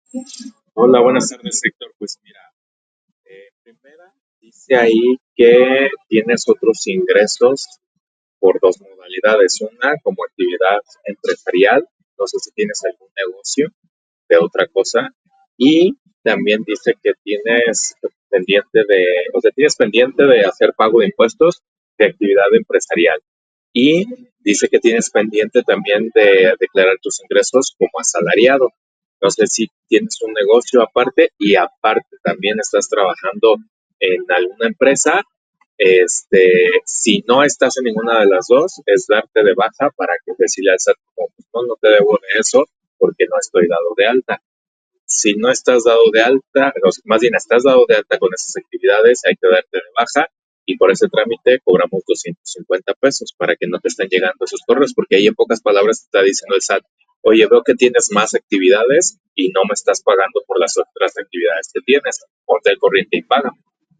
Hola, buenas tardes, Héctor. Pues mira, primera, dice ahí que tienes otros ingresos por dos modalidades. Una, como actividad empresarial, no sé si tienes algún negocio de otra cosa. Y también dice que tienes pendiente de hacer pago de impuestos de actividad empresarial. Y dice que tienes pendiente también de declarar tus ingresos como asalariado. No sé si tienes un negocio aparte y aparte también estás trabajando en alguna empresa. Si no estás en ninguna de las dos, es darte de baja para que decirle al SAT como, pues, no, no te debo de eso porque no estoy dado de alta. Si no estás dado de alta, o más bien estás dado de alta con esas actividades, hay que darte de baja y por ese trámite cobramos 250 pesos para que no te estén llegando esos correos, porque ahí en pocas palabras te está diciendo el SAT, oye, veo que tienes más actividades y no me estás pagando por las otras actividades que tienes, ponte al corriente y paga.